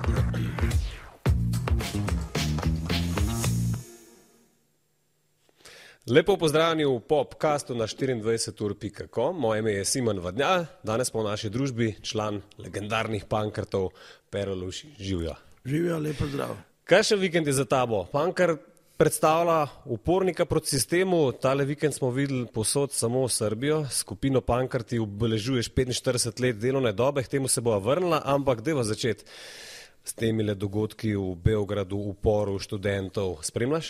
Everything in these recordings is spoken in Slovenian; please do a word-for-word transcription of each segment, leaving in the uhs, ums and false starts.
Lepo pozdravljeni v podcastu na štiriindvajset ur pika com. Moje ime je Simon Vadnjal, danes pa v naši družbi član legendarnih pankrtov Pero Lušić. Živjo. Živjo, lepo zdrav. Kakšen vikend je za tabo? Pankrt predstavlja upornika proti sistemu. Tale vikend smo videli posod samo Srbijo. Skupino Pankrti obeležuješ petinštirideset let delovne dobe, k temu se bova vrnila, ampak dajva začeti s temile dogodki v Beogradu, uporu študentov. Spremljaš?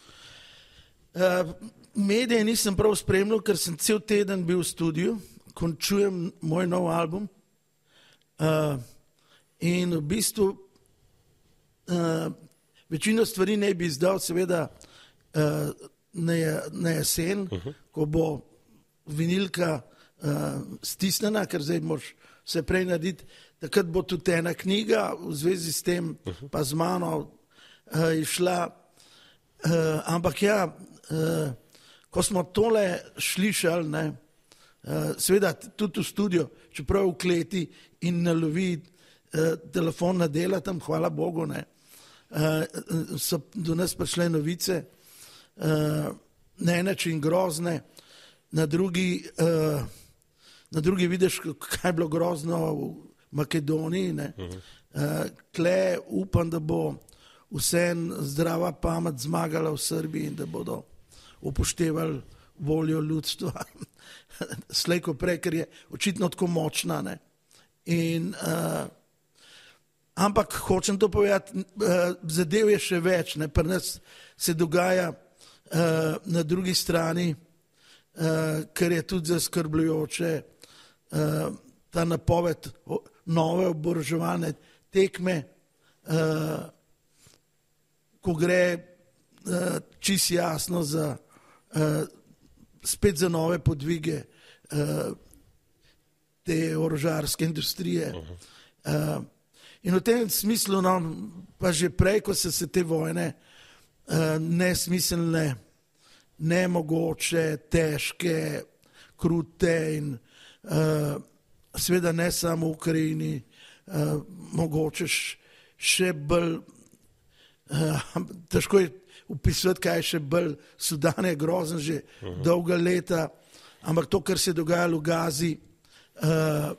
Uh, medije nisem prav spremljal, ker sem cel teden bil v studiu, končujem moj nov album uh, in v bistvu uh, večino stvari ne bi izdal, seveda uh, na, na jesen, uh -huh. ko bo vinilka uh, stisnjena, ker zdaj moraš vse prej narediti, takrat bo tudi ena knjiga v zvezi s tem, uh -huh. pa z mano uh, išla, uh, ampak ja, Uh, ko smo tole slišali, ne, uh, seveda tudi v studio, čeprav v kleti in nalovi uh, telefon na dela tam, hvala Bogu, ne, uh, so do nas prišle novice, uh, na en način grozne, na drugi, uh, na drugi vidiš, kaj je bilo grozno v Makedoniji, ne, uh, tle upam, da bo vsem zdrava pamet zmagala v Srbiji in da bodo upoštevali voljo ljudstva, slej ko prej, ker je očitno tako močna. Ne. In, uh, ampak hočem to povedati, uh, zadev je še več, ne. Pri nas se dogaja uh, na drugi strani, uh, ker je tudi zaskrbljujoče, uh, ta napoved nove oboroževalne tekme, uh, ko gre uh, čisto jasno za Uh, spet za nove podvige uh, te orožarske industrije. Uh, in v tem smislu, no, pa že prej, ko so se te vojne uh, nesmiselne, nemogoče, težke, krute in uh, seveda ne samo v Ukrajini, uh, mogoče še bolj, uh, težko je upisati, kaj je še bolj, Sudan je grozen že uh-huh. dolga leta, ampak to, kar se je dogajalo v Gazi, uh,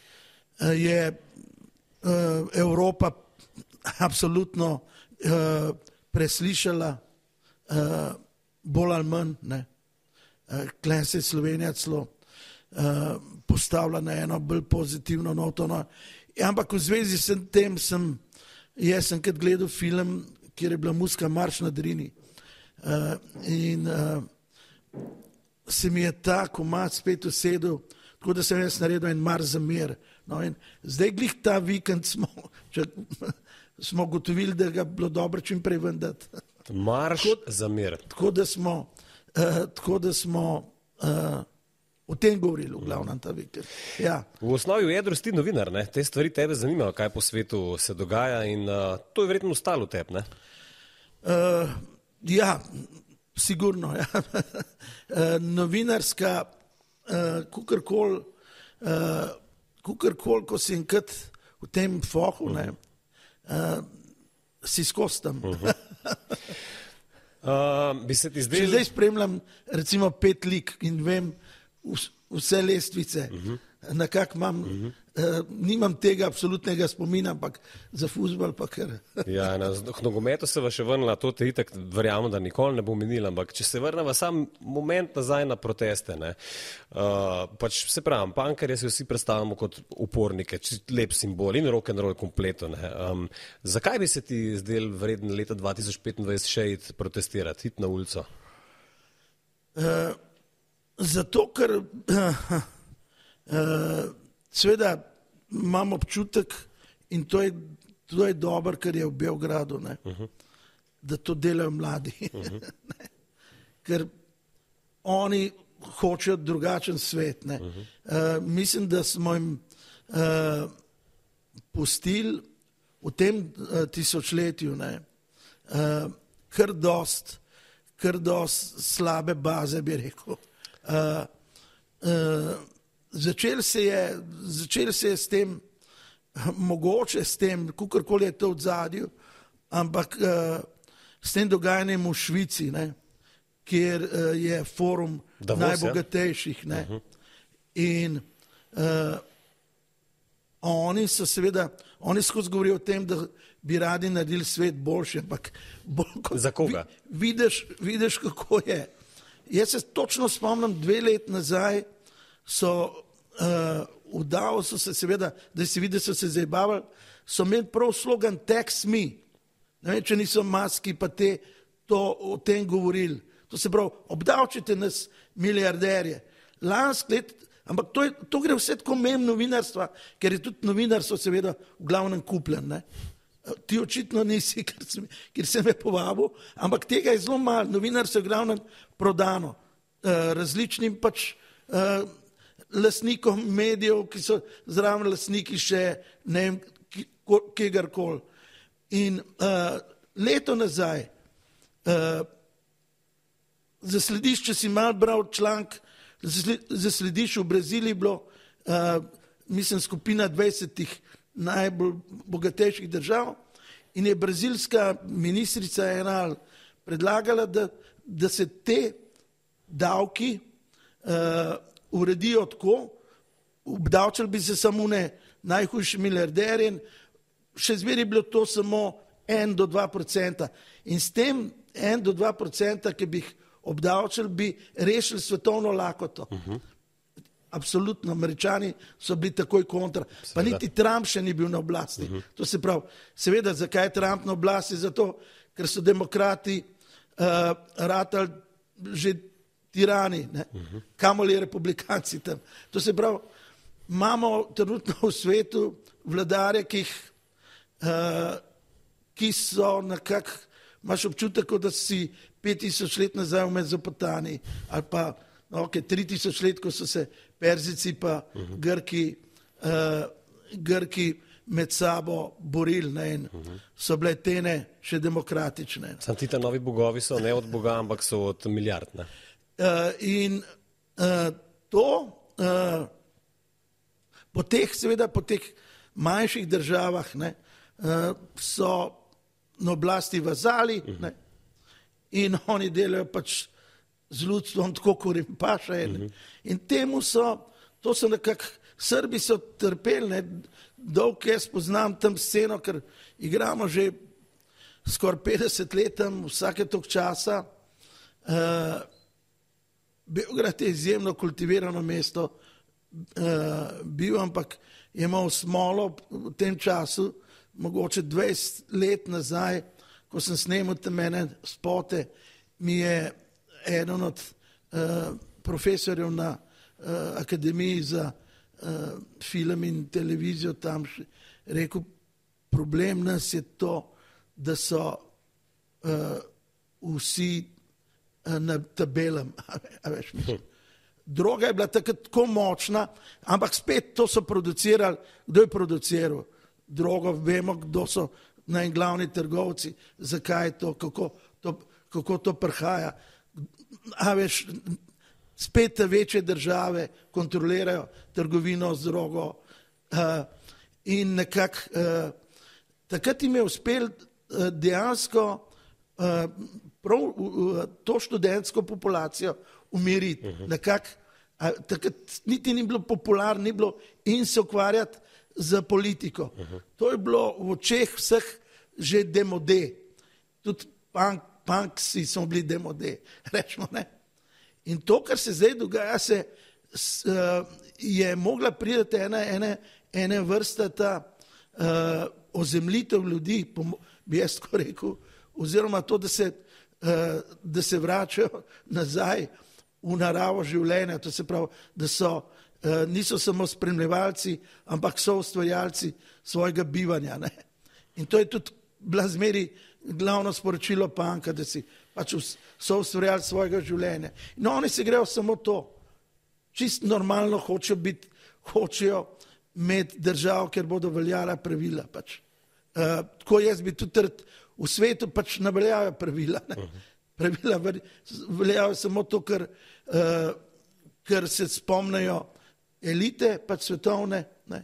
je uh, Evropa absolutno uh, preslišala, uh, bolj ali manj, ne. Uh, Klen se je Slovenija celo uh, postavila na eno bolj pozitivno noto. No. Ampak v zvezi s tem sem, jaz sem kad gledal film, kjer je bila muzika Marš na Drini. Uh, in uh, se mi je ta komad spet usedel, tako da sem jaz naredil en Marš za mir. No, in zdaj glih ta vikend smo, če, smo gotovili, da ga bilo dobro čim prej vendati. Marš tako, za mir. Tako da smo, uh, tako da smo uh, o tem govorili v glavnem ta vikend. Ja. V osnovi v jedru si ti novinar, ne? Te stvari tebe zanimajo, kaj po svetu se dogaja in uh, to je verjetno ostalo v tebi, ne? Uh, ja, sigurno. Ja. uh, novinarska, uh, kukorkoli, uh, kukorkoli, ko si enkrat v tem fohu, ne, uh, si skostam. Uh-huh. uh, bi se ti zdel... Če zdaj spremljam recimo pet lik in vem vse lestvice, uh-huh. na kak imam, uh-huh. uh, nimam tega absolutnega spomina, ampak za fuzbal pa kar. Ja, na nogometu se va še vrnila, to te itak verjamem, da nikoli ne bo minila, ampak če se vrneva sam moment nazaj na proteste, ne, uh, pač se pravim, pankerje se vsi predstavljamo kot upornike, lep simbol in rock'n'roll kompleto, ne. Um, zakaj bi se ti zdel vreden leta dva tisoč petindvajset še iti protestirati, iti na ulico? Uh, zato, ker uh, uh, seveda imam občutek in to je, to je dobro, ker je v Beogradu, ne, uh-huh. da to delajo mladi. Uh-huh. Ker oni hočejo drugačen svet. Ne. Uh-huh. Uh, mislim, da smo jim uh, pustili v tem uh, tisočletju ne, uh, kar dost, kar dost slabe baze, bi rekel. Uh, uh, začel se je, začel se je s tem, mogoče s tem, kakorkoli je to v zadju, ampak uh, s tem dogajanjem v Švici, ne, kjer uh, je forum Davos, najbogatejših. Ne, uh-huh. In uh, oni so seveda, oni skozi govorijo o tem, da bi radi naredili svet boljši, ampak bolj, ko, za koga? Vi, vidiš, vidiš, kako je. Jaz se točno spomnim, dve let nazaj so uh, v Davosu se seveda, da si vidi, so se zabavali, so imeli prav slogan Tax me. Ne vem, če niso Maski pa te to o tem govorili. To se pravi, obdavčite nas milijarderje. Lansk let, ampak to, je, to gre vse tako mem novinarstva, ker je tudi novinarstvo seveda v glavnem kupljen. Ne? Ti očitno nisi, ker sem, ker sem me povabil, ampak tega je zelo malo. Novinarstvo je v glavnem prodano uh, različnim pač uh, lastnikom medijev, ki so zraven lastniki še ne vem, kjegarkoli. In uh, leto nazaj, uh, zaslediš, če si mal bral članek, zaslediš v Braziliji bilo, uh, mislim, skupina dvajsetih najbolj bogatejših držav in je brazilska ministrica ena predlagala, da, da se te davki uh, uredijo tako, obdavčali bi se samo ne najhujši milijarderji, še zmeraj je bilo to samo en do dva procenta. In s tem en do dva procenta, ki bi jih obdavčali, bi rešili svetovno lakoto. Uh-huh. Absolutno, Američani so bili takoj kontra. Seveda. Pa niti Trump še ni bil na oblasti. Uh-huh. To se pravi, seveda, zakaj je Trump na oblasti? Zato, ker so demokrati uh, ratali že tirani, ne? Uh-huh. Kamoli republikanci tam. To se pravi, imamo trenutno v svetu vladarje, ki jih Uh, ki so nekako, imaš občutek, da si pet tisoč let nazaj v Mezopotami ali pa no, okay, tri tisoč let, ko so se Perzici pa uh-huh. Grki, uh, Grki med sabo borili, ne, in uh-huh. so bile tene še demokratične. Sam ti ta novi bogovi so ne od Boga, ampak so od milijard. Ne? Uh, in uh, to uh, po teh, seveda po teh manjših državah, ne, Uh, so na oblasti vazali, ne, in oni delajo pač z ljudstvom tako, kot jim paše. Ne. In temu so, to so nekako, Srbi so trpeli, ne, dolgo jaz poznam tam sceno, ker igramo že skoraj petdeset let tam, vsake tok časa. Uh, Beograd je izjemno kultivirano mesto, uh, bil, ampak je imel smolo v tem času, mogoče dvajset let nazaj, ko sem snemal te mene spote, mi je eden od uh, profesorjev na uh, Akademiji za uh, film in televizijo tam rekel, problem nas je to, da so uh, vsi uh, na tabelem, a veš mi. Droga je bila takrat tako močna, ampak spet to so producirali, kdo je produciral? Drogo, vemo, kdo so najglavni trgovci, zakaj je to, kako to, kako to prihaja. A veš, spet večje države kontrolirajo trgovino z drogo uh, in nekako uh, takrat jim je uspel uh, dejansko uh, prav uh, to študentsko populacijo umiriti. Uh-huh. Nekako, uh, takrat niti ni bilo popularno, ni bilo in se ukvarjati za politiko. Uh-huh. To je bilo v očeh vseh že demode. Tudi punk, punksi so bili demode, rečemo, ne. In to, kar se zdaj dogaja, se, s, uh, je mogla priti ena, ena, ena vrsta ta uh, ozemljitev ljudi, bi jaz tako rekel, oziroma to, da se, uh, da se vračajo nazaj v naravo življenja, to se pravi, da so Uh, niso samo spremljevalci, ampak so ustvarjalci svojega bivanja. Ne? In to je tudi bila zmeri glavno sporočilo punka, da si pač so ustvarjalci svojega življenja. In oni se grejo samo to. Čist normalno hočejo biti, hočejo imeti državo, ker bodo veljala pravila. Pač. Uh, tako jaz bi tudi v svetu pač ne veljajo pravila. Ne? Uh-huh. Pravila veljajo samo to, ker, uh, ker se spomnejo elite, pač svetovne, ne?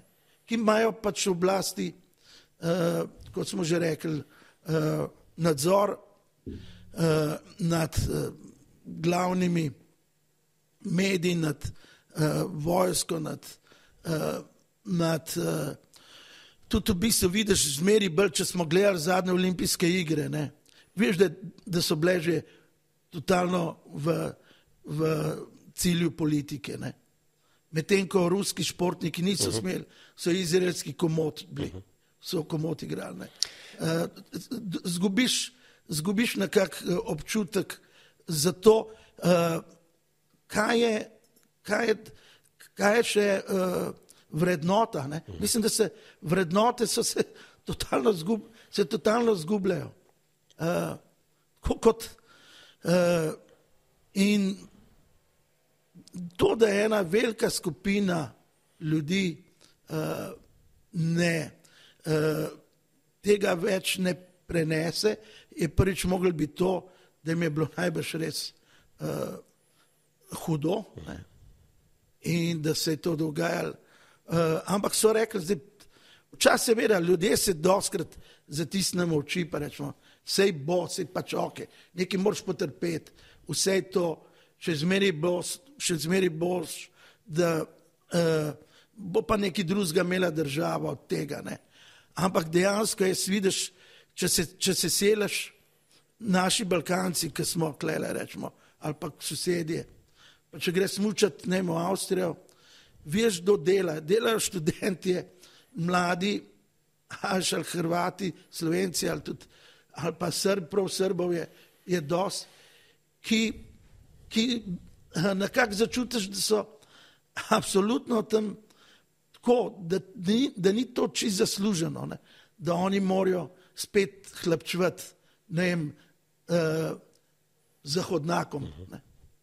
ki imajo pač oblasti, uh, kot smo že rekli, uh, nadzor uh, nad uh, glavnimi mediji, nad uh, vojsko, nad, uh, nad uh, tudi v bistvu vidiš zmeri bolj, če smo gledali zadnje olimpijske igre, ne? Veš, da, da so bile že totalno v, v cilju politike, ne? Medtem ko ruski športniki niso uh-huh. smeli, so izraelski komot bili, uh-huh. so komot igrali. Ne? Uh, zgubiš, zgubiš nekak občutek za to, uh, kaj, je, kaj, je, kaj je še uh, vrednota. Ne? Uh-huh. Mislim, da se vrednote so se totalno, zgub, se totalno zgubljajo. Uh, kot, uh, in to, da je ena velika skupina ljudi uh, ne, uh, tega več ne prenese, je prvič moglo biti to, da jim je bilo najbrž res uh, hudo, ne? In da se je to dogajalo. Uh, ampak so rekli, da včasih seveda ljudje se doskrat zatisnemo oči, pa rečemo, sej bo, sej pač ok, nekaj moraš potrpeti, vse to, še zmeri boš, še zmeri boš, da uh, bo pa nekaj drugega imela država od tega, ne. Ampak dejansko jaz vidiš, če se, če se selaš naši Balkanci, ki smo klele, rečemo, ali pa sosedje, pa če gre smučati, ne v Avstrijo, veš, do dela, delajo študentje, mladi, ali Hrvati, Slovenci, ali tudi ali pa Srb, prav Srbov je, je dost, ki, ki nekako začutiš, da so absolutno tam tako, da ni, da ni to čisto zasluženo, ne? Da oni morajo spet hlapčevati, ne vem, uh, zahodnakom. Ne?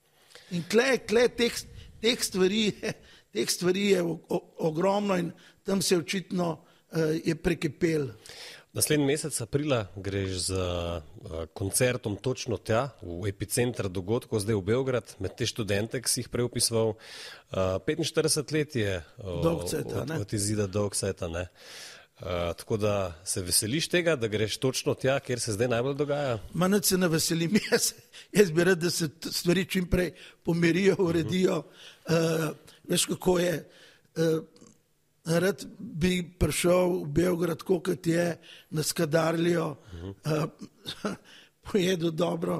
In tle, tle teh, teh stvari, teh stvari je o, o, ogromno in tam se očitno uh, je prekipel. Naslednji mesec aprila greš z uh, koncertom točno tja, v epicenter dogodkov, zdaj v Beograd, med te študente, ki si jih prej opisoval. Uh, petinštirideset let je uh, Dolgceta, od, od izida Dolgceta, ne? Uh, tako da se veseliš tega, da greš točno tja, kjer se zdaj najbolj dogaja? Ma nič se ne veselim, jaz, jaz bi rad, da se stvari čim prej pomirijo, uredijo. Uh, veš, kako je... Uh, Rad bi prišel v Beograd, kot je, na Skadarlijo, uh-huh. uh, pojedel dobro,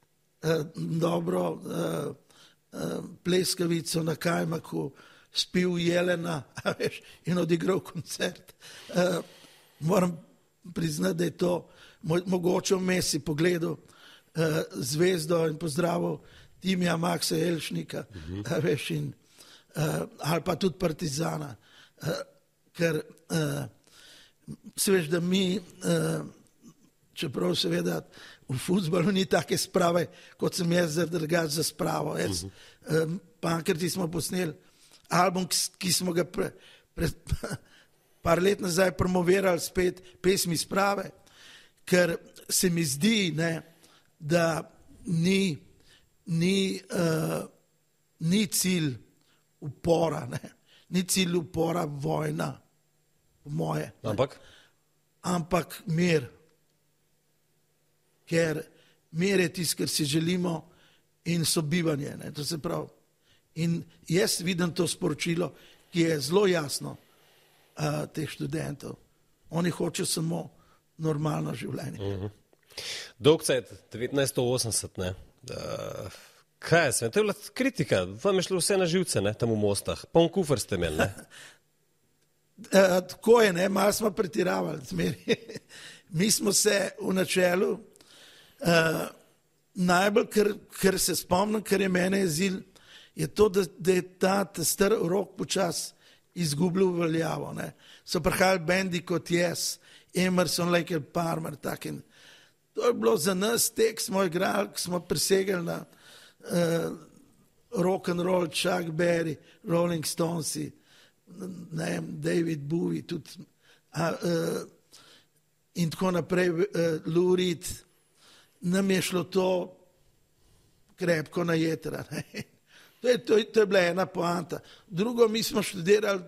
uh, dobro uh, uh, pleskavico na kajmaku, spil jelena, a veš, in odigral koncert. Uh, moram priznati, da je to mo- mogoče vmes si pogledal uh, zvezdo in pozdravil Timija Maksa Elšnika, uh-huh. a veš, in, uh, ali pa tudi Partizana. Uh, ker uh, se veš, da mi, uh, čeprav seveda v fuzbalu ni take sprave, kot sem jaz zadrgač za spravo. Jaz, uh-huh. um, Pankrti smo posneli album, ki, ki smo ga pre, pre, par let nazaj promovirali spet, pesmi sprave, ker se mi zdi, ne, da ni, ni, uh, ni cilj upora, ne. Ni cilj upora vojna, po moje. Ampak? Ampak mir. Ker mir je tisto, kar si želimo, in sobivanje. Ne? To se pravi. In jaz vidim to sporočilo, ki je zelo jasno uh, teh študentov. Oni hočejo samo normalno življenje. Uh-huh. Dolgcet, devetnajststo osemdeset, ne? Uh... Kaj je, to je bila kritika, vam je šlo vse na živce, ne, tam v Mostah, poln kufr ste imeli, ne? e, tako je, ne, malo smo pretiravali, zmeri. Mi smo se v načelu, uh, najbolj, ker, ker se spomnim, ker je mene jezil, je to, da, da je ta, ta star rok počas izgubil veljavo, ne. So prihajali bendi kot Yes, Emerson, Lake and Palmer, tak in to je bilo za nas tek, smo igrali, smo prisegali na Uh, rock and roll, Chuck Berry, Rolling Stones, ne vem, David Bowie, tudi, uh, uh, in tako naprej, uh, Lou Reed, nam je šlo to krepko na jetra. To je, to, je, to je bila ena poanta. Drugo, mi smo študirali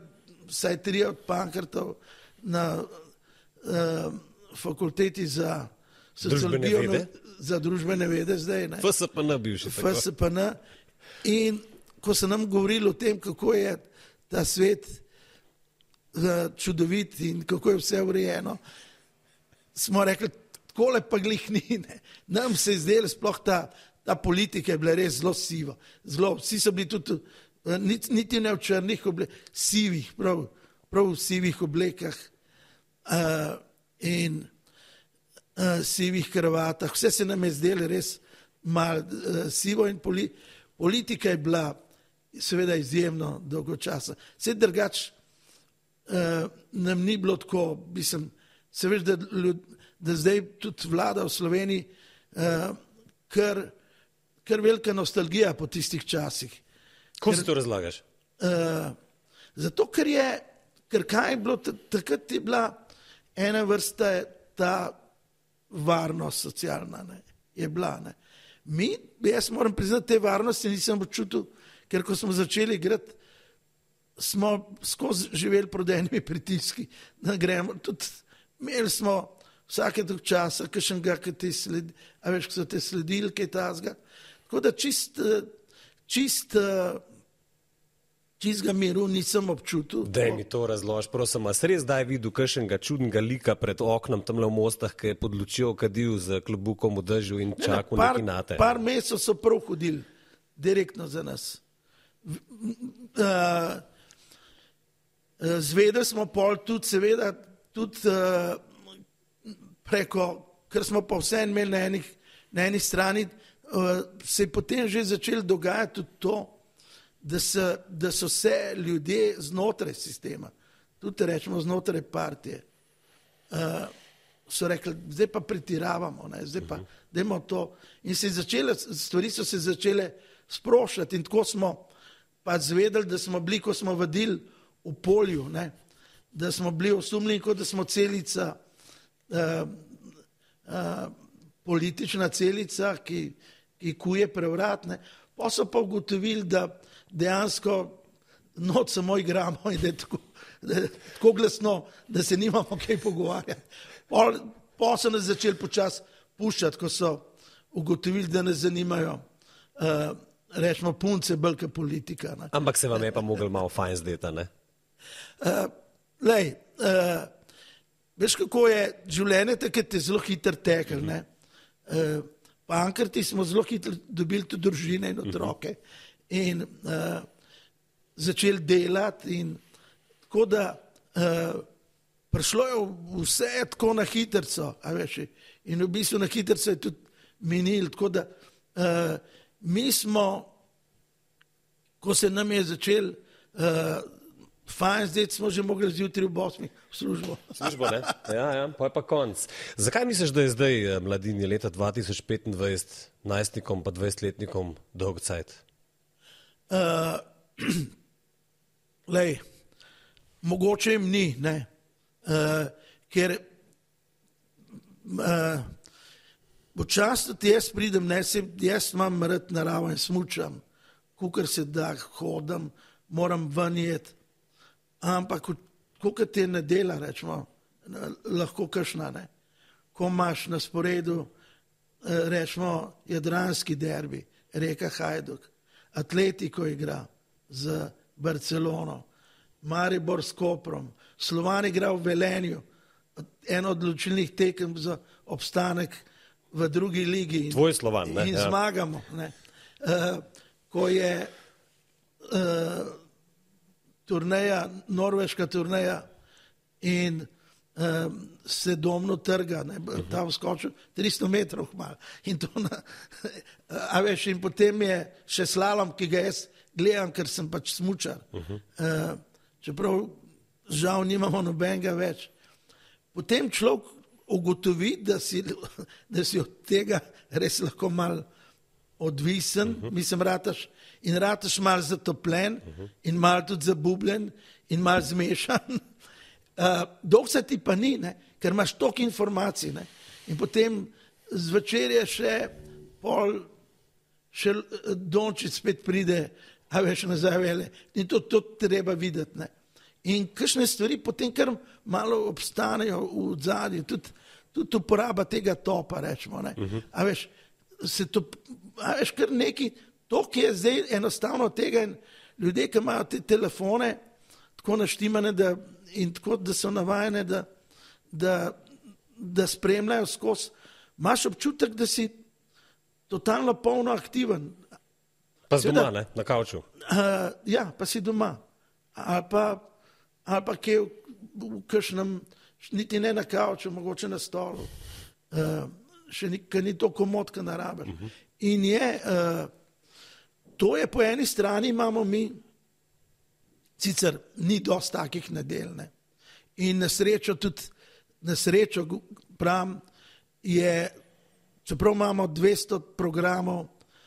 vsaj tri od Pankrtov na uh, fakulteti za sociologijo, družbene za družbene vede zdaj. Ne? F S P N bivši. F S P N. In ko so nam govorili o tem, kako je ta svet uh, čudovit in kako je vse urejeno, smo rekli, takole pa glih ni. Ne? Nam se je zdelo, sploh ta, ta politika je bila res zelo siva. Zelo, vsi so bili tudi, uh, niti ne v črnih oblekah, sivih, prav, prav v sivih oblekah uh, in uh, sivih kravatah. Vse se nam je zdelo res malo uh, sivo in poli, politika je bila seveda izjemno dolgo časa. Vse drugač uh, nam ni bilo tako, mislim, se veš, da, da zdaj tudi vlada v Sloveniji uh, kar, kar velika nostalgija po tistih časih. Kako si to razlagaš? Uh, zato, ker je, ker kaj je bilo, takrat je bila ena vrsta ta varnost socialna, ne, je bila, ne. Mi, jaz moram priznati, te varnosti nisem počutil, ker ko smo začeli igrati, smo skozi živeli pod enimi pritiski, da gremo, tudi imeli smo vsake tog časa, kakšnega, ki te sledi, a veš, ko so te sledili, kaj tazga. Tako da čist, čist, čistega miru nisem občutil. Daj mi to razlož, prosim, a si res daj videl kakšnega čudnega lika pred oknom tamle v Mostah, ki je pod lučjo kadil z klobukom v dežju in čakal ne, par, neki nate? Par mesecev so prav hodili direktno za nas. Uh, zvedeli smo pol tudi, seveda, tudi uh, preko, ker smo pa vse imeli na, enih, na eni strani, uh, se je potem že začelo dogajati tudi to, da so, da so se ljudje znotraj sistema, tudi rečemo znotraj partije, uh, so rekli, zdaj pa pretiravamo, ne, zdaj pa dajmo to. In se je začele, stvari so se začele sproščati in tako smo pa zvedeli, da smo bili, ko smo vadili v polju, ne, da smo bili osumljeni, kot da smo celica, uh, uh, politična celica, ki, ki kuje prevrat, ne. Pa so pa ugotovili, da dejansko noč samo igramo in da je tako, da je tako glasno, da se nimamo kaj pogovarjati. Pa, pa so nas začeli počasi puščati, ko so ugotovili, da nas zanimajo uh, rečemo punce, bolj kot politika. Ne. Ampak se vam je pa mogel malo fajn zdeti, ne? Uh, lej, uh, veš, kako je življenje, takrat je zelo hitro tekel, ne. Uh, Pankrti smo zelo hitro dobili tudi družine in otroke in uh, začeli delati in tako da uh, prišlo je vse tako na hitrco, a veš, in v bistvu na hitrco je tudi minil, tako da uh, mi smo, ko se nam je začel uh, fajn, zdaj smo že mogli zjutraj v Bosni v službo. Službo, ne? Ja, ja, pa je pa konc. Zakaj misliš, da je zdaj mladini leta dva tisoč petindvajset najstnikom pa dvajsetletnikom dolg cajt? Uh, lej, mogoče jim ni, ne, uh, ker uh, počasno jaz pridem, ne, se, jaz imam rad naravo in smučam, kukor se da, hodam, moram ven jeti, ampak koliko te ne dela, rečemo, lahko kakšna, ne, ko imaš na sporedu, rečemo, jadranski derbi, Reka Hajduk, Atletiko igra z Barcelono, Maribor s Koprom, Slovan igra v Velenju, eno od odločilnih tekem za obstanek v drugi ligi. Tvoj Slovan, ne? In ja. Zmagamo, ne. Uh, ko je uh, turneja, norveška turneja in um, se domno trga, ne, ta vskočil tristo metrov malo. In to na, a veš, in potem je še slalom, ki ga jaz gledam, ker sem pač smučar. Uh, čeprav žal nimamo nobenega več. Potem človek ugotovi, da si, da si od tega res lahko malo odvisen, uh -huh. mislim, rataš, in rataš malo zatopljen uh -huh. in malo tudi zabubljen in malo zmešan. Uh, dolg se ti pa ni, ne, ker imaš toliko informacij, ne, in potem zvečer je še pol, še Dončić spet pride, a veš, nazaj vele, in to, to treba videti, ne. In kakšne stvari potem kar malo obstanejo v zadju, tudi, tudi uporaba tega topa, rečemo. Ne? Uh-huh. A veš, se to, a veš, kar neki, to, ki je zdaj enostavno tega in ljudje, ki imajo te telefone, tako naštimane da, in tako, da so navajene, da, da, da spremljajo skozi, imaš občutek, da si totalno polno aktiven. Pa si doma, ne? Na kavču. Uh, ja, pa si doma. Ali pa, ali pa kje v, v kakšnem, niti ne na kavču, mogoče na stolu. Uh, še ni, ni to komotka narabe. Uh-huh. In je, uh, to je po eni strani imamo mi, sicer ni dosti takih nedelj, ne. In na srečo tudi, na srečo pravim, je, čeprav imamo dvesto programov,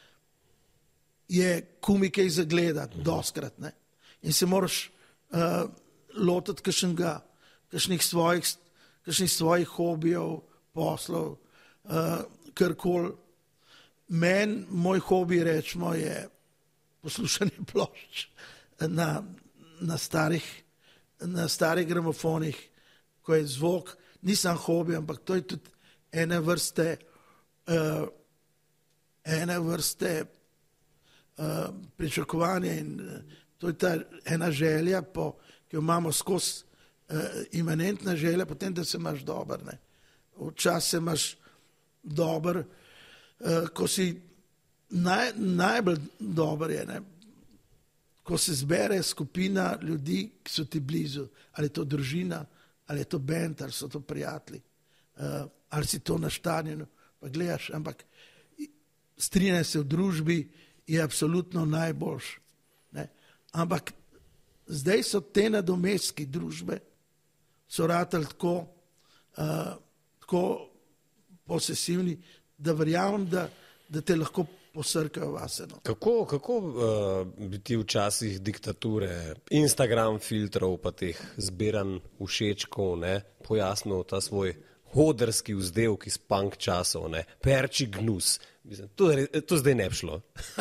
je komikej zagledati, uh-huh. doskrat, ne. In se moraš uh, lotiti kakšnega, kakšnih svojih, kakšnih svojih hobijev, poslov, uh, karkoli. Men, moj hobi, rečemo, je poslušanje plošč na, na starih, na starih gramofonih, ko je zvok, nisem hobi, ampak to je tudi ene vrste, uh, ene vrste uh, pričakovanja in uh, to je ta ena želja, po, ki jo imamo skozi uh, imanentna želja, potem, da se imaš dober. Ne. Včasih se imaš dober, uh, ko si naj, najbolj dober je, ne. Ko se zbere skupina ljudi, ki so ti blizu, ali je to družina, ali je to bend, ali so to prijatelji, uh, ali si to na štadionu, pa gledaš, ampak strinjanje se v družbi je absolutno najboljš. Ampak zdaj so te nadomestki družbe, so ratali tako, uh, tako posesivni, da verjamem, da, da te lahko posrkajo vase. No. Kako, kako uh, bi ti včasih diktature, Instagram filtrov, pa teh zbiran všečkov, ne, pojasnil ta svoj hodrski vzdevek iz punk časov, ne, perči gnus. Mislim, to, to zdaj ne bi šlo.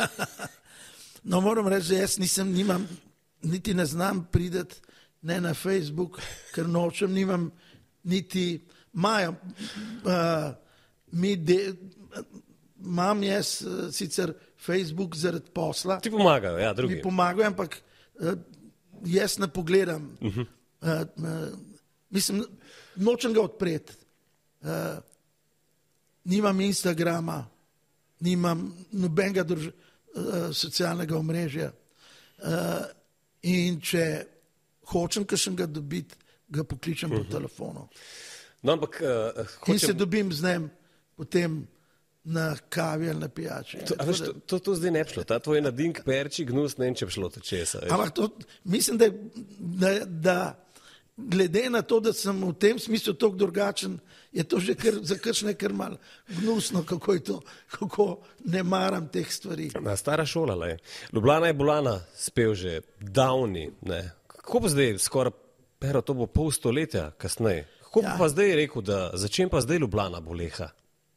No, moram reči, da jaz nisem, nimam, niti ne znam prideti ne na Facebook, ker nočem, nimam niti, imajo, uh, mi de, imam jaz uh, sicer Facebook zaradi posla. Ti pomagajo, ja, drugi. Mi pomagajo, ampak uh, jaz ne pogledam. Uh-huh. Uh, uh, mislim, nočem ga odpreti. Uh, nimam Instagrama, nimam nobenega družbe. Socialnega omrežja. Uh, in če hočem kakšnega dobiti, ga pokličem uh-huh. po telefonu. No, ampak, uh, hočem... In se dobim z njim potem na kavi ali na pijači. To, a veš, to, to, to zdaj ne bi šlo, ta tvoj nadink perči gnus, ne vem, če bi šlo to česa. Ampak to, mislim, da, da, da glede na to, da sem v tem smislu toliko drugačen, je to že kar, za kakšne kar malo gnusno, kako je to, kako ne maram teh stvari. Na stara šola, le. Ljubljana je bolana, spev že davni, ne. Kako pa zdaj, skoraj, pero, to bo pol stoletja kasneje, kako ja. pa zdaj rekel, da začem pa zdaj Ljubljana boleha?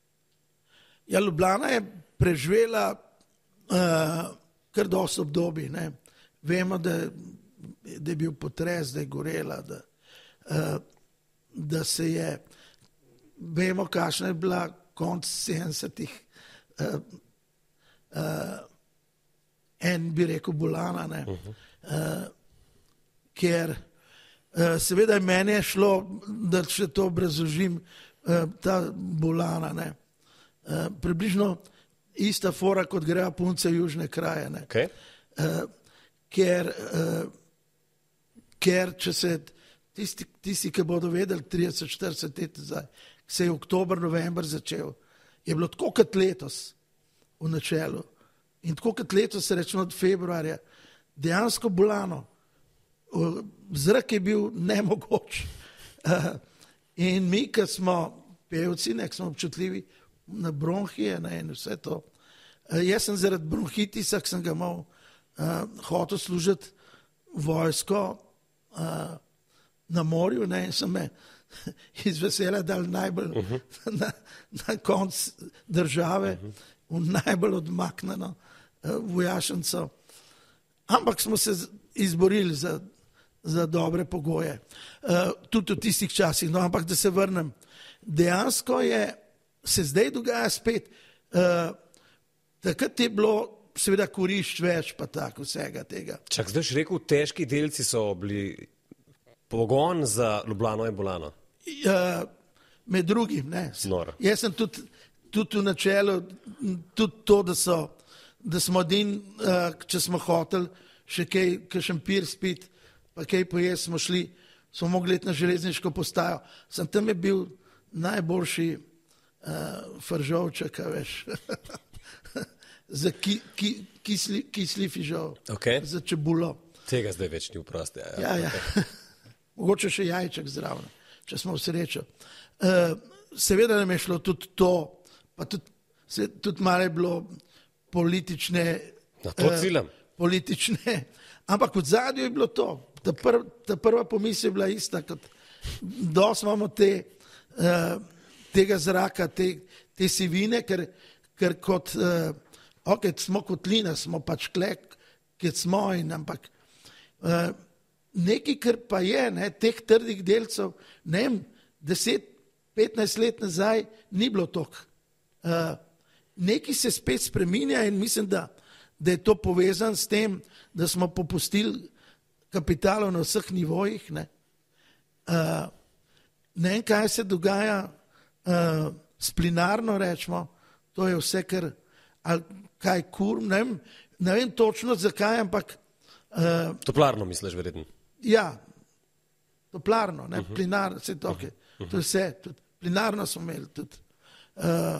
Ja, Ljubljana je preživela uh, kar dosti obdobij, ne. Vemo, da, da je bil potres, da je gorela, da, uh, da se je, vemo, kakšna je bila konc sedemdesetih, uh, uh, en bi rekel bolana, ne, uh-huh. uh, ker uh, seveda meni je šlo, da če to obrazložim, uh, ta bolana, ne, uh, približno ista fora, kot grejo punce južne kraje, ne, okay. uh, ker, uh, ker če se tisti, tisti, ki bodo vedeli trideset, štirideset let zdaj, se je oktober, november začel, je bilo tako kot letos v načelu in tako kot letos, rečemo od februarja, dejansko bolano, zrak je bil nemogoč. In mi, ki smo pevci, ne, ki smo občutljivi na bronhije, ne, in vse to, jaz sem zaradi bronhitisa, ki sem ga imel, hotel služiti vojsko na morju, ne, in sem me iz vesela dal najbolj uh-huh. na, na konc države, uh-huh. v najbolj odmaknjeno uh, vojašnico. Ampak smo se izborili za, za dobre pogoje. Uh, tudi v tistih časih, no, ampak da se vrnem. Dejansko je, se zdaj dogaja spet, uh, takrat je bilo seveda kurišč več, pa tako vsega tega. Čak, zdaj si rekel, težki delci so bili pogon za Ljubljano in Bolano. Uh, med drugim, ne. Noro. Jaz sem tudi, tudi v načelu, tudi to, da so, da smo din, uh, če smo hoteli še kaj, kakšen pir spit, pa kaj pojesti, smo šli, smo mogli iti na železniško postajo. Sem tam je bil najboljši uh, fržovček, veš, za ki, ki, kisli, kisli fižol, Okay. za čebulo. Tega zdaj več ni vprosti. Ja, Ja, ja. Mogoče še jajček zraven, če smo v srečo. Uh, seveda nam je šlo tudi to, pa tudi, se, tudi malo je bilo politične, Na to eh, ciljam. politične, ampak v zadju je bilo to. Ta, prv, ta prva pomisel je bila ista, kot dosti imamo te, uh, tega zraka, te, te sivine, ker, ker kot, uh, ok, smo kotlina, smo pač klek, ki smo in ampak uh, nekaj, kar pa je, ne, teh trdih delcev, ne vem, deset, petnajst let nazaj ni bilo toliko. Uh, nekaj se spet spreminja in mislim, da, da je to povezan s tem, da smo popustili kapitalov na vseh nivojih. Ne, uh, ne vem, kaj se dogaja uh, s plinarno, rečemo, to je vse, kar, ali kaj kur, ne vem, ne vem točno zakaj, ampak uh, Toplarno misliš, verjetno. ja, toplarno, ne, uh-huh. plinar, vse to, okay. uh-huh. to je vse, tudi plinarno smo imeli tudi. Uh,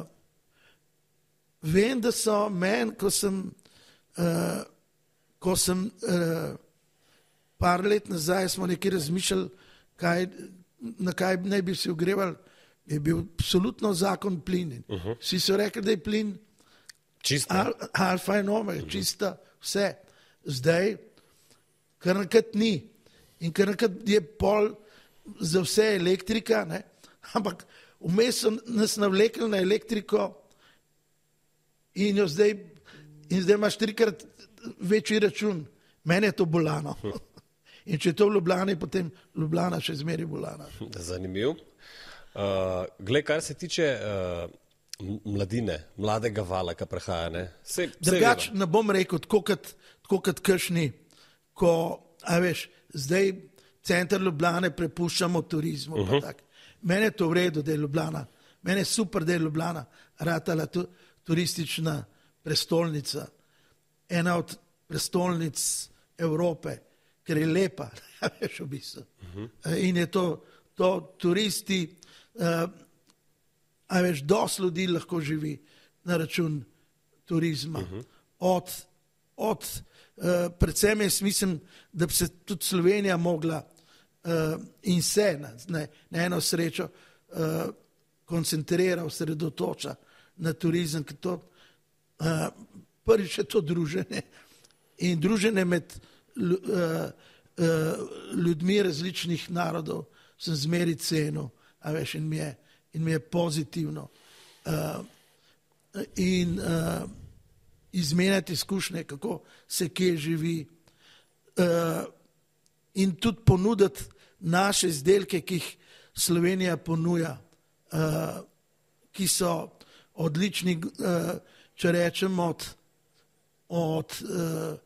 vem, da so meni, ko sem, uh, ko sem uh, par let nazaj smo nekaj razmišljali, kaj, na kaj naj bi se ogrevali, je bil absolutno zakon plin. Uh-huh. Vsi so rekli, da je plin al, alfa in omega, uh-huh. čista vse. Zdaj, kar nekrat ni. In kar nekrat je pol za vse elektrika, ne? Ampak vmes so nas navlekli na elektriko in jo zdaj, in zdaj imaš trikrat večji račun. Mene je to bolano. In če je to v Ljubljani, potem Ljubljana še zmeri bolana. Zanimiv. Uh, glej, kar se tiče uh, mladine, mladega vala, ki prehaja, ne? Sej, Drugač ne bom rekel, tako kot, tako kot kakšni, ko, a veš, zdaj center Ljubljane prepuščamo turizmu. Uh-huh. Pa tak. Mene je to v redu, da je Ljubljana. Mene je super, da je Ljubljana ratala tu, turistična prestolnica. Ena od prestolnic Evrope, ker je lepa, a veš, v bistvu. Uh-huh. In je to, to turisti, uh, a veš, dosti ljudi lahko živi na račun turizma. Uh-huh. Od, od Uh, predvsem jaz mislim, da bi se tudi Slovenija mogla uh, in se na, na, na eno srečo uh, koncentrira, osredotoča na turizem, ker to uh, prvič je to druženje in druženje med uh, uh, ljudmi različnih narodov sem zmeri cenil, a veš, in mi je, in mi je pozitivno. Uh, in uh, izmenjati izkušnje, kako se kje živi uh, in tudi ponuditi naše izdelke, ki jih Slovenija ponuja, uh, ki so odlični, uh, če rečem, od, od uh,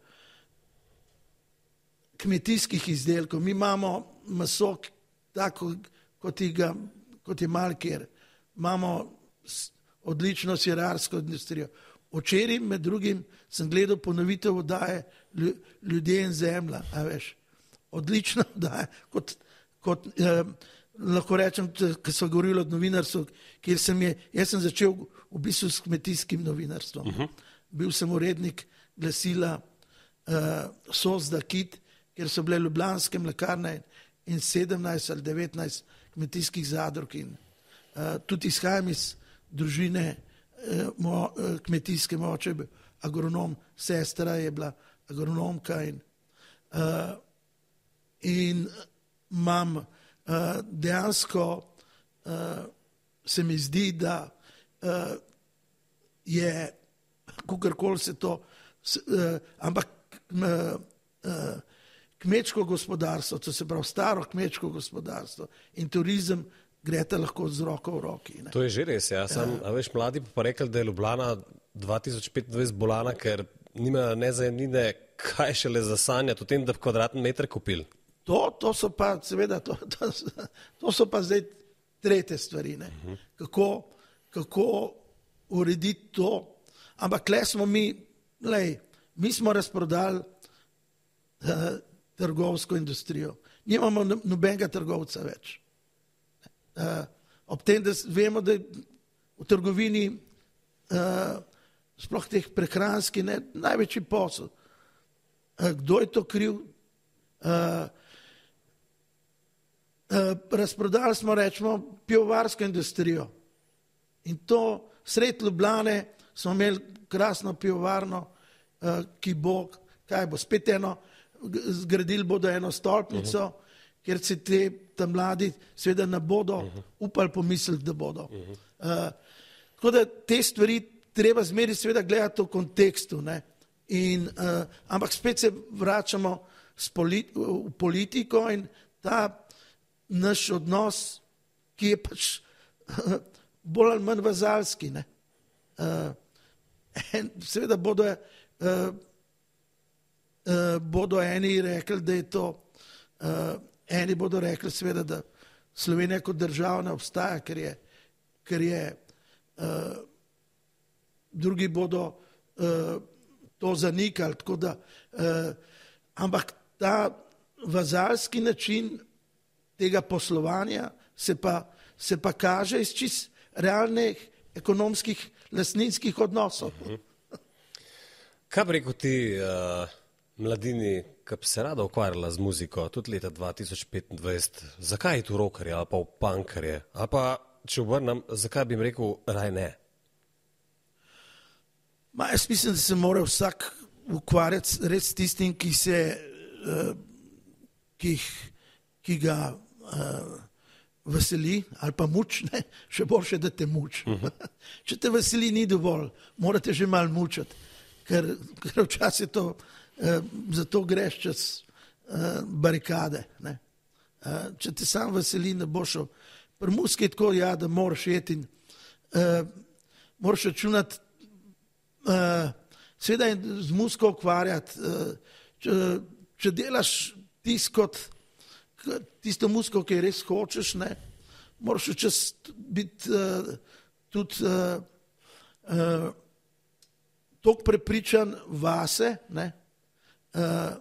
kmetijskih izdelkov. Mi imamo meso tako, kot, ga, kot je Malkir, imamo odlično sirarsko industrijo. Včeraj med drugim sem gledal ponovitev oddaje Ljudje in zemlja, a veš, odlična oddaja, kot, kot eh, lahko rečem, ker so govorili o novinarstvu, kjer sem je, jaz sem začel v bistvu s kmetijskim novinarstvom. Uh-huh. Bil sem urednik glasila eh, Sos da Kit, kjer so bile ljubljanske mlekarne in sedemnajst ali devetnajst kmetijskih zadrug in eh, tudi izhajam iz družine Mo, kmetijske moče, agronom, sestra je bila agronomka in, uh, in imam uh, dejansko uh, se mi zdi, da uh, je kakorkoli se to, s, uh, ampak uh, uh, kmečko gospodarstvo, to se pravi staro kmečko gospodarstvo in turizem greta lahko z roko v roki. Ne. To je že res, ja. Sam, ja. A veš, mladi pa rekli, da je Ljubljana dva tisoč petindvajset bolana, ker nima nezajemnine, kaj šele za sanjati o tem, da bi kvadratni meter kupili. To, to so pa, seveda, to, to, to so pa zdaj tretje stvari, ne. Uh-huh. Kako, kako urediti to. Ampak le smo mi, lej, mi smo razprodali uh, trgovsko industrijo. Nimamo nobenega trgovca več. Uh, ob tem, da vemo, da v trgovini uh, sploh teh prehranskih ne, največji posel. Uh, kdo je to kriv? Uh, uh, razprodali smo, rečemo, pivovarsko industrijo. In to sred Ljubljane smo imeli krasno pivovarno, uh, ki bo, kaj bo, spet eno, zgradili bodo eno stolpnico, uh-huh. Ker se te tam mladi seveda ne bodo uh-huh. upali pomisliti, da bodo. Uh-huh. Uh, tako da te stvari treba zmeri seveda gledati v kontekstu. Ne? In, uh, ampak spet se vračamo polit- v politiko in ta naš odnos, ki je pač uh, bolj ali manj vazalski. Ne? Uh, seveda bodo, uh, uh, bodo eni rekli, da je to uh, Eni bodo rekli seveda, da Slovenija kot država ne obstaja, ker je, ker je uh, drugi bodo uh, to zanikali. Tako da, uh, ampak ta vazalski način tega poslovanja se pa, se pa kaže iz čist realnih ekonomskih lastninskih odnosov. Kaj bi rekel ti uh, mladini, ki bi se rada ukvarjala z muziko, tudi leta dva tisoč petindvajset, zakaj je tu rockerje ali pa v punkerje? Ali pa, če obrnem, zakaj bi jim rekel, raj ne? Ma, jaz mislim, da se mora vsak ukvarjati res s tistim, ki se, uh, ki, ki ga uh, veseli ali pa muč, ne, še boljše, da te muč. Uh-huh. Če te veseli, ni dovolj, morate že malo mučati, ker, ker včasih je to Uh, zato greš čez uh, barikade. Ne? Uh, če te sam veseli, ne boš šel. Pri muski je tako, ja, da moraš jeti in uh, moraš računati, uh, seveda in z musko ukvarjati. Uh, če, če delaš tis kot, tisto musko, ki res hočeš, ne? Moraš včas biti uh, tudi uh, uh, toliko prepričan vase, ne? Uh,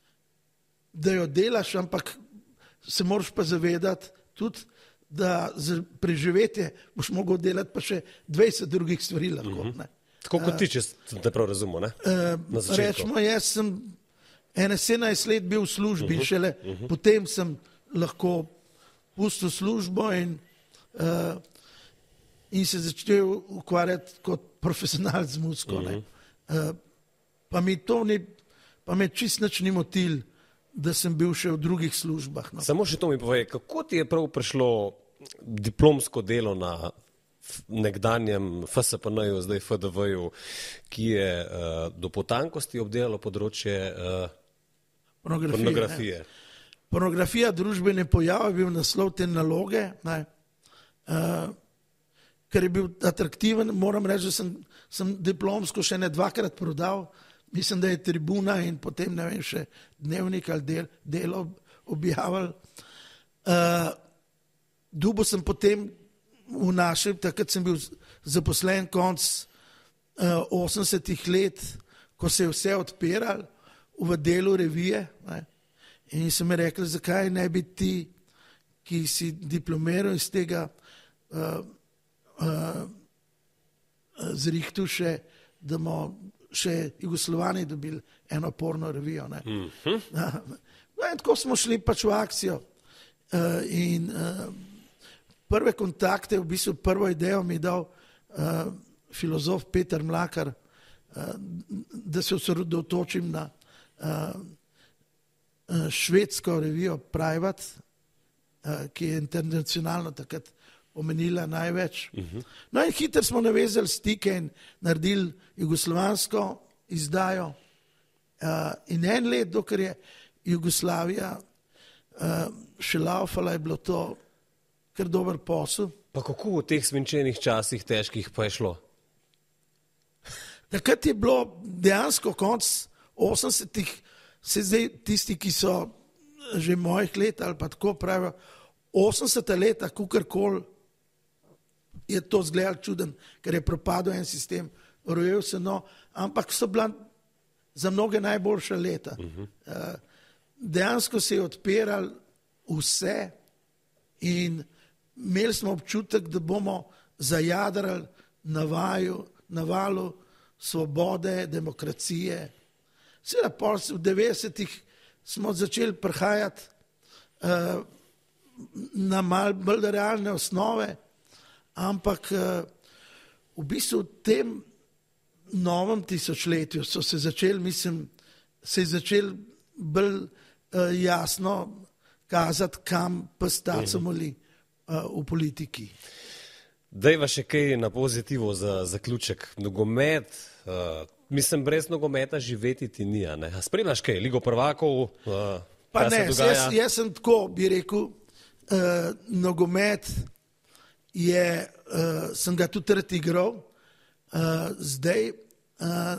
da jo delaš, ampak se moraš pa zavedati tudi, da za preživetje boš mogel delati pa še dvajset drugih stvari lahko. Ne? Tako kot ti, če sem te prav razumel, ne? Uh, rečemo, jaz sem ene sedemnajst let bil v službi, uh-huh, šele uh-huh. potem sem lahko pustil službo in, uh, in se začel ukvarjati kot profesionalc z muziko. Uh-huh. Uh, pa mi to ni pa me čist nič ni motil, da sem bil še v drugih službah. No. Samo še to mi povej, kako ti je prav prišlo diplomsko delo na nekdanjem F S P N-ju, zdaj F D V-ju, ki je uh, do potankosti obdelalo področje uh, pornografije. Pornografije. Pornografija, družbene pojave, bil naslov te naloge, ne, uh, ker je bil atraktiven, moram reči, da sem, sem diplomsko še ne dvakrat prodal. Mislim, da je Tribuna in potem, ne vem, še Dnevnik ali del, Delo objavili. Uh, Dubo sem potem v našem, takrat sem bil zaposlen konc uh, osemdesetih let, ko se je vse odpiral v Delu revije. Ne? In so mi rekli, zakaj ne bi ti, ki si diplomiral iz tega, uh, uh, zrihtu še, da bomo še Jugoslovani dobili eno porno revijo. Ne? Mm-hmm. No, in tako smo šli pač v akcijo. Uh, in uh, prve kontakte, v bistvu prvo idejo mi je dal uh, filozof Peter Mlakar, uh, da se osredotočim na uh, uh, švedsko revijo Private, uh, ki je internacionalno takrat pomenila največ. Uh-huh. No in hitro smo navezali stike in naredili jugoslovansko izdajo uh, in en let, dokler je Jugoslavija uh, še laufala, je bilo to kar dober posel. Pa kako v teh svinčenih časih težkih pa je šlo? Takrat je bilo dejansko konc osemdesetih, se zdaj tisti, ki so že mojih let ali pa tako pravijo, osemdeseta leta, kakorkoli je to zgledal čuden, ker je propadel en sistem, rojil se no, ampak so bila za mnoge najboljša leta. Uh-huh. Dejansko se je odpiral vse in imeli smo občutek, da bomo zajadrali na vaju, na valu svobode, demokracije. Seveda pol v devetdesetih smo začeli prihajati uh, na mal bolj realne osnove, ampak uh, v bistvu v tem novem tisočletju so se začeli, mislim, se je začeli bolj uh, jasno kazati, kam pestaco moli uh, v politiki. Dajva še kaj na pozitivo za zaključek. Nogomet, uh, mislim, brez nogometa živeti ti ni, ne? A spremljaš kaj, Ligo prvakov, uh, pa kaj ne, se dogaja? Jaz, jaz sem tako, bi rekel, uh, nogomet je, uh, sem ga tudi rad igral, uh, zdaj uh,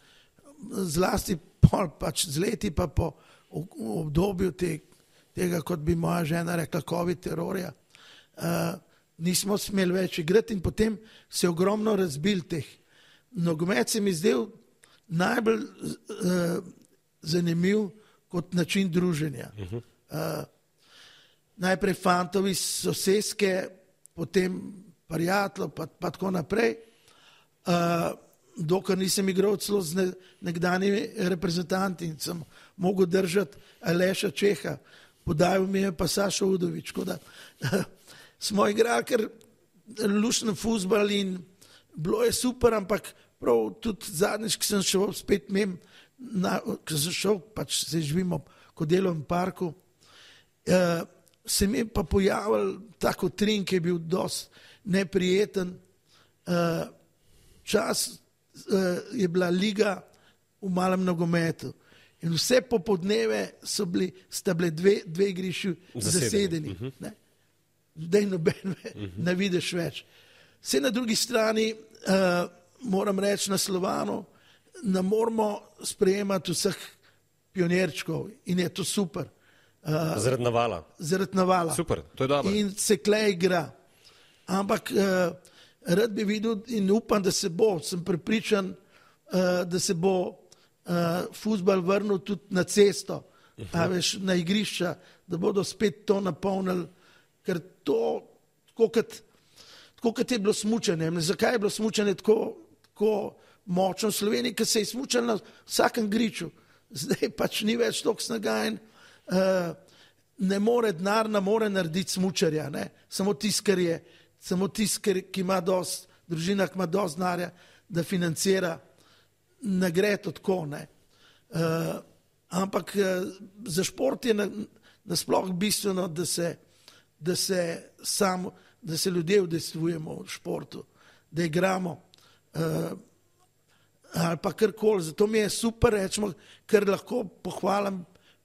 zlasti pol, pač z leti pa po obdobju te, tega, kot bi moja žena rekla, COVID terorja, uh, nismo smeli več igrati in potem se je ogromno razbil teh. Nogomet se mi zdel najbolj uh, zanimiv kot način druženja. Uh-huh. Uh, najprej fantovi soseske, potem prijatelj, pa, pa tako naprej. Uh, dokler nisem igral celo z ne, nekdanjimi reprezentanti in sem mogel držati Aleša Čeha, podajal mi je pa Sašo Udovič, da uh, smo igrali kar lušten fuzbal in bilo je super, ampak prav tudi zadnjič, ki sem šel spet mem, na, ki sem šel, pač se živimo kot delovem parku, uh, se mi je pa pojavil tako trin, ki je bil dosti neprijeten. Uh, čas uh, je bila liga v malem nogometu in vse popodneve so bili, sta bile dve, dve igrišči zasedeni. Uh-huh. Ne? Zdaj noben uh-huh. ne vidiš več. Vse na drugi strani, uh, moram reči na Slovanu, ne moramo sprejemati vseh pionirčkov in je to super. Uh, zaradi navala. Zaradi navala. Super, to je dobro. In se klej igra. Ampak uh, rad bi videl in upam, da se bo, sem prepričan, uh, da se bo uh, fuzbal vrnil tudi na cesto, uh-huh. a veš, na igrišča, da bodo spet to napolnili. Ker to, tako kot, tako kot je bilo smučanje, zakaj je bilo smučanje tako, tako močno v Sloveniji, ker se je smučalo na vsakem griču, zdaj pač ni več toliko snaga in uh, ne more denar, ne more narediti smučarja, ne? Samo tisti, ker je, samo tisti, ki ima dosti, družina, ki ima dosti denarja, da financira, ne gre to tako, ne. Uh, ampak uh, za šport je na, nasploh bistveno, da se da se, sam, da se ljudje udejstvujemo v športu, da igramo uh, ali pa karkoli. Zato mi je super, rečemo, ker lahko pohvalim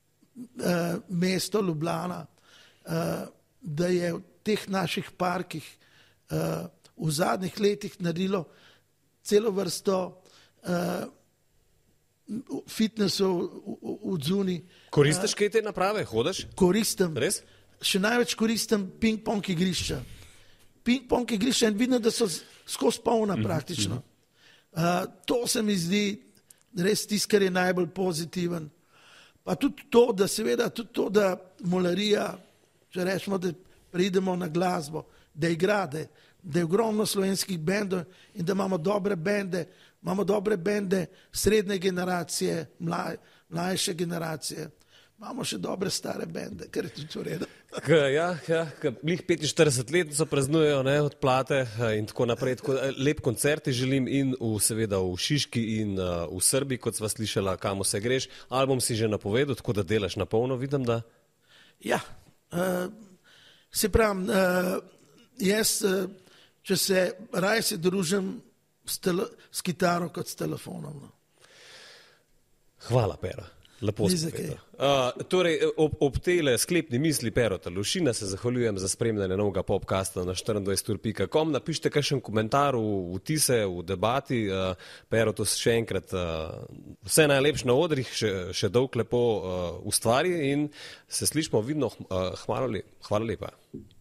uh, mesto Ljubljana, uh, da je v teh naših parkih uh, v zadnjih letih naredilo celo vrsto uh, fitnessov v zuni. Koristiš kaj te naprave? Hodaš? Koristim. Res? Še največ koristim ping-pong igrišča. Ping-pong igrišča in vidim, da so skozi polna praktično. Uh, to se mi zdi res tisto, kar je najbolj pozitiven. Pa tudi to, da seveda tudi to, da molarija, če rečemo, da pridemo na glasbo, da igra, da, da je ogromno slovenskih bendov in da imamo dobre bende, imamo dobre bende srednje generacije, mlaj, mlajše generacije. Imamo še dobre stare bende, kar je tudi v redu. K, ja, ja, lih petinštirideset let so praznujejo, ne, odplate in tako naprej. Tako, lep koncert ti želim in v, seveda v Šiški in uh, v Srbiji, kot sva slišala, kam vse greš. Album si že napovedal, tako da delaš na polno, vidim, da. Ja, uh, se pravim, uh, jaz, uh, če se raje se družim s, tele, s kitaro kot s telefonom. No. Hvala, Pera. Lepo spet. Uh, torej, ob, ob tele sklepni misli Perota Lušina se zahvaljujem za spremljanje novega popkasta na štiriindvajset ur pika com. Napišite kakšen komentar v vtise, v debati. Uh, Perotu še enkrat uh, vse najlepše na odrih, še, še dolg lepo uh, ustvari in se slišimo vidno. Uh, hvala, le, hvala lepa.